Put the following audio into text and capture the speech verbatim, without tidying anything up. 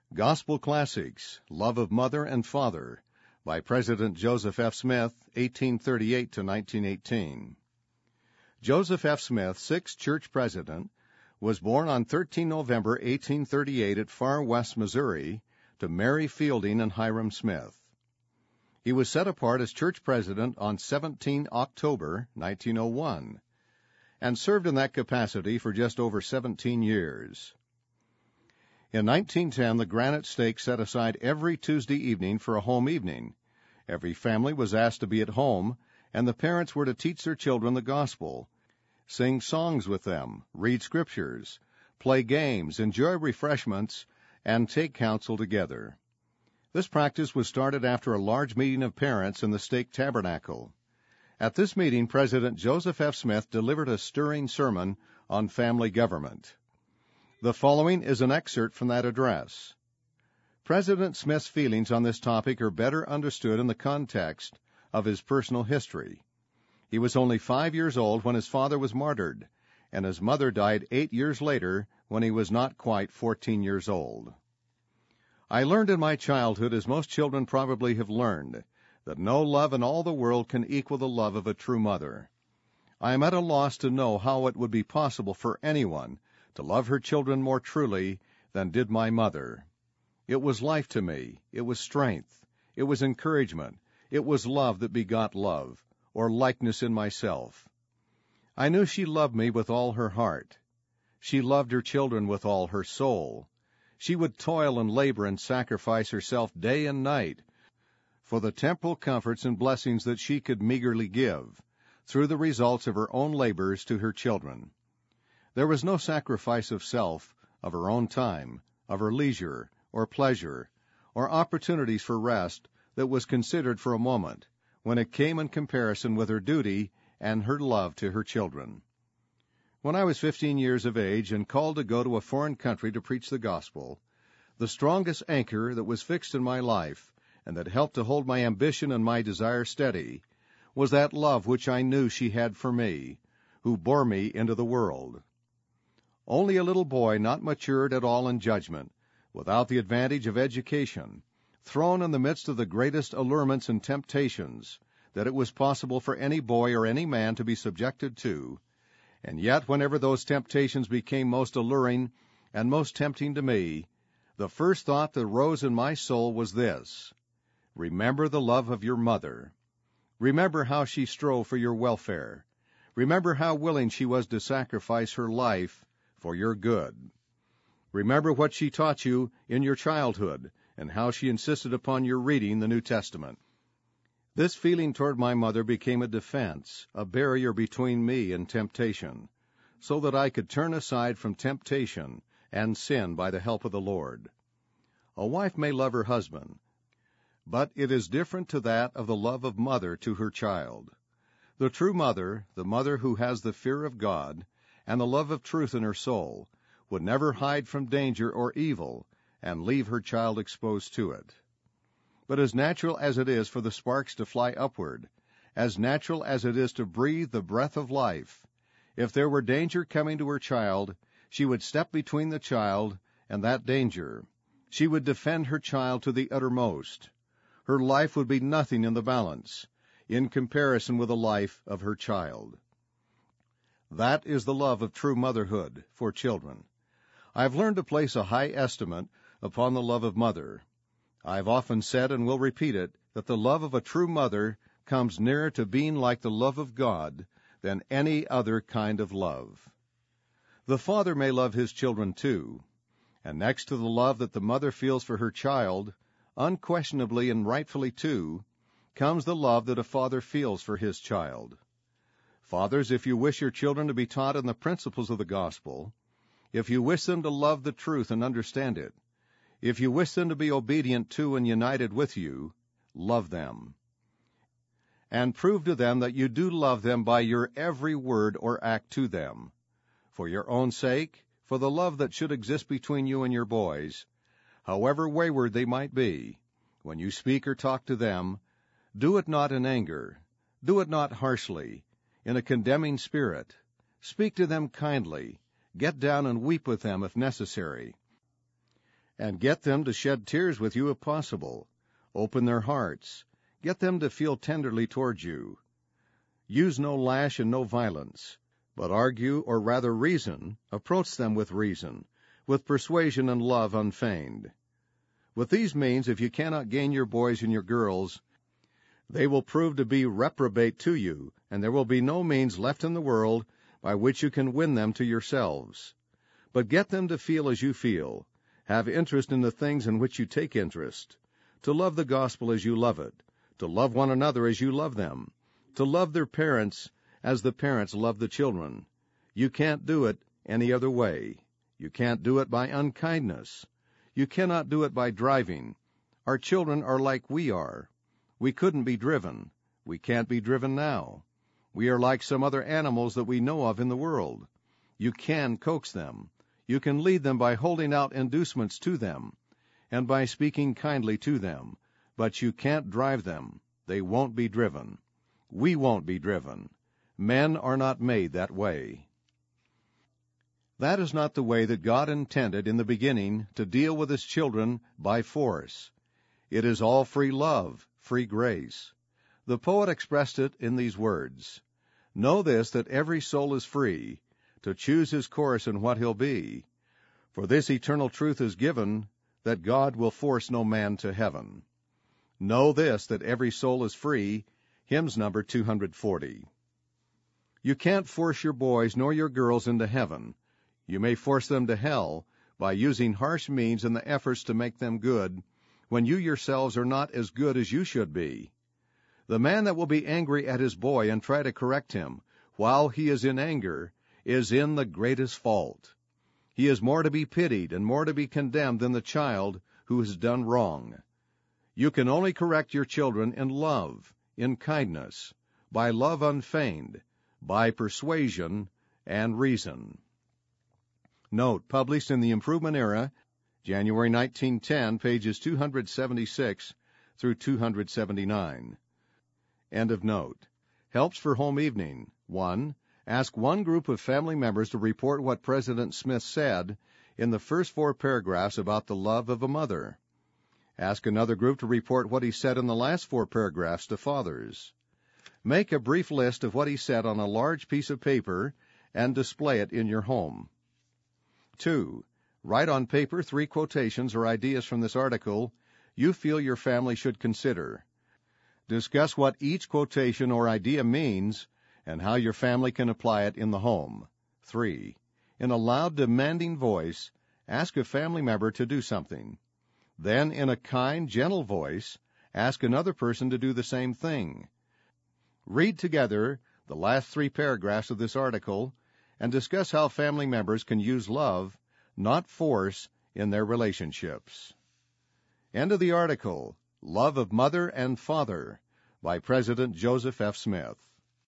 Gospel Classics, Love of Mother and Father, by President Joseph F. Smith, eighteen thirty-eight to nineteen eighteen. Joseph F. Smith, sixth church president, was born on the thirteenth of November, eighteen thirty-eight at Far West, Missouri, to Mary Fielding and Hiram Smith. He was set apart as church president on the seventeenth of October, nineteen oh one, and served in that capacity for just over seventeen years. In nineteen ten, the Granite Stake set aside every Tuesday evening for a home evening. Every family was asked to be at home, and the parents were to teach their children the gospel, sing songs with them, read scriptures, play games, enjoy refreshments, and take counsel together. This practice was started after a large meeting of parents in the Stake Tabernacle. At this meeting, President Joseph F. Smith delivered a stirring sermon on family government. The following is an excerpt from that address. President Smith's feelings on this topic are better understood in the context of his personal history. He was only five years old when his father was martyred, and his mother died eight years later when he was not quite fourteen years old. I learned in my childhood, as most children probably have learned, that no love in all the world can equal the love of a true mother. I am at a loss to know how it would be possible for anyone to love her children more truly than did my mother. It was life to me. It was strength. It was encouragement. It was love that begot love, or likeness in myself. I knew she loved me with all her heart. She loved her children with all her soul. She would toil and labor and sacrifice herself day and night for the temporal comforts and blessings that she could meagerly give, through the results of her own labors to her children. There was no sacrifice of self, of her own time, of her leisure, or pleasure, or opportunities for rest that was considered for a moment, when it came in comparison with her duty and her love to her children. When I was fifteen years of age and called to go to a foreign country to preach the gospel, the strongest anchor that was fixed in my life, and that helped to hold my ambition and my desire steady, was that love which I knew she had for me, who bore me into the world. Only a little boy, not matured at all in judgment, without the advantage of education, thrown in the midst of the greatest allurements and temptations that it was possible for any boy or any man to be subjected to, and yet whenever those temptations became most alluring and most tempting to me, the first thought that rose in my soul was this: remember the love of your mother. Remember how she strove for your welfare. Remember how willing she was to sacrifice her life for your good. Remember what she taught you in your childhood, and how she insisted upon your reading the New Testament. This feeling toward my mother became a defense, a barrier between me and temptation, so that I could turn aside from temptation and sin by the help of the Lord. A wife may love her husband, but it is different to that of the love of mother to her child. The true mother, the mother who has the fear of God and the love of truth in her soul, would never hide from danger or evil and leave her child exposed to it. But as natural as it is for the sparks to fly upward, as natural as it is to breathe the breath of life, if there were danger coming to her child, she would step between the child and that danger. She would defend her child to the uttermost. Her life would be nothing in the balance, in comparison with the life of her child. That is the love of true motherhood for children. I have learned to place a high estimate upon the love of mother. I have often said, and will repeat it, that the love of a true mother comes nearer to being like the love of God than any other kind of love. The father may love his children too, and next to the love that the mother feels for her child, unquestionably and rightfully too, comes the love that a father feels for his child. Fathers, if you wish your children to be taught in the principles of the gospel, if you wish them to love the truth and understand it, if you wish them to be obedient to and united with you, love them. And prove to them that you do love them by your every word or act to them. For your own sake, for the love that should exist between you and your boys, however wayward they might be, when you speak or talk to them, do it not in anger, do it not harshly, in a condemning spirit. Speak to them kindly, get down and weep with them if necessary, and get them to shed tears with you if possible. Open their hearts. Get them to feel tenderly towards you. Use no lash and no violence, but argue, or rather reason, approach them with reason, with persuasion and love unfeigned. With these means, if you cannot gain your boys and your girls, they will prove to be reprobate to you, and there will be no means left in the world by which you can win them to yourselves. But get them to feel as you feel, have interest in the things in which you take interest, to love the gospel as you love it, to love one another as you love them, to love their parents as the parents love the children. You can't do it any other way. You can't do it by unkindness. You cannot do it by driving. Our children are like we are. We couldn't be driven. We can't be driven now. We are like some other animals that we know of in the world. You can coax them. You can lead them by holding out inducements to them and by speaking kindly to them, but you can't drive them. They won't be driven. We won't be driven. Men are not made that way. That is not the way that God intended in the beginning to deal with His children by force. It is all free love, free grace. The poet expressed it in these words: "Know this, that every soul is free to choose his course and what he'll be. For this eternal truth is given, that God will force no man to heaven." Know this, that every soul is free. Hymns number two hundred forty. You can't force your boys nor your girls into heaven. You may force them to hell by using harsh means in the efforts to make them good, when you yourselves are not as good as you should be. The man that will be angry at his boy and try to correct him while he is in anger is in the greatest fault. He is more to be pitied and more to be condemned than the child who has done wrong. You can only correct your children in love, in kindness, by love unfeigned, by persuasion and reason. Note, published in the Improvement Era, January nineteen ten, pages two hundred seventy-six through two hundred seventy-nine. End of note. Helps for home evening. one. Ask one group of family members to report what President Smith said in the first four paragraphs about the love of a mother. Ask another group to report what he said in the last four paragraphs to fathers. Make a brief list of what he said on a large piece of paper and display it in your home. two. Write on paper three quotations or ideas from this article you feel your family should consider. Discuss what each quotation or idea means and how your family can apply it in the home. three. In a loud, demanding voice, ask a family member to do something. Then, in a kind, gentle voice, ask another person to do the same thing. Read together the last three paragraphs of this article and discuss how family members can use love, not force, in their relationships. End of the article. Love of Mother and Father by President Joseph F. Smith.